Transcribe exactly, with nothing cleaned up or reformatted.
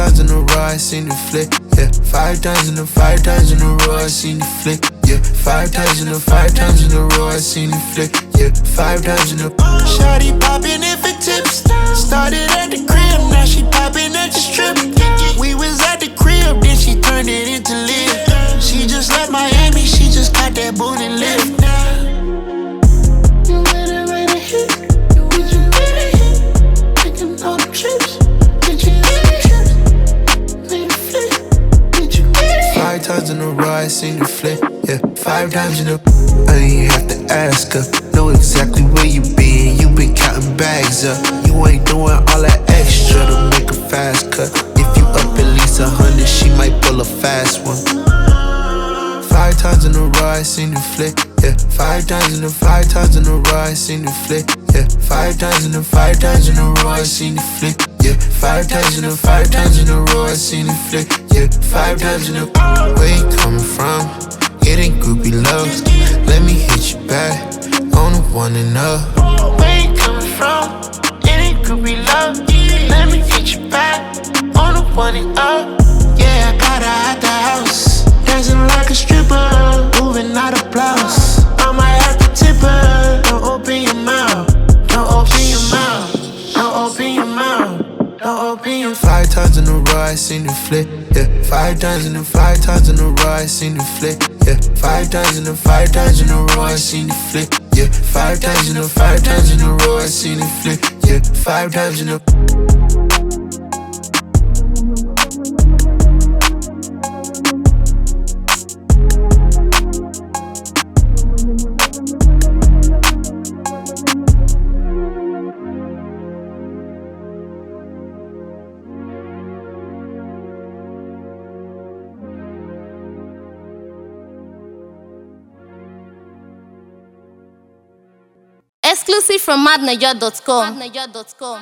times in a row I seen the flick, yeah. Five times in a five times in a row I seen the flick, yeah. Five times in a five times in a row I seen the flick, yeah. Five times in a. Shawty poppin' it for tips. Started at the crib, now she poppin' at the strip. We was at the crib, then she turned it into live. She just left Miami, she just got that booty lift. You made it right hit. Did you get a hit? Taking all the trips. Did you get a trip? Made a flip. Did you get it? Five times in a row I seen the flip, yeah. Five times in a. I ain't have to ask her. Know exactly where you been. You been counting bags up. You ain't doing all that extra to make a fast cut. If you up at least a hundred, she might pull a fast one. Five times in a row I seen the flick, yeah. Five times in a five times in a row I seen the flick, yeah. Five times in a five times in a row I seen the flick, yeah. Five times in a five times in a row I seen the flick, yeah. Five times in a. Where you coming from? Getting groupie love. Let me hit you back on the one and up. Where you coming from? Getting groupie love. Let me hit you back on the one and up. Yeah, I got her out the house, dancing like a stripper, moving out of blouse. I might have to tip her. Don't open your mouth. Don't open your mouth. Don't open your mouth. Don't open your. Five times in a row I seen the flick, yeah. Five times in a five times in a row I seen the flick, yeah. Five times in a five times in a row I seen the flick, yeah. Five times in a five times in a row I seen the flick, yeah. Five times in a. Exclusive from madnaja dot com.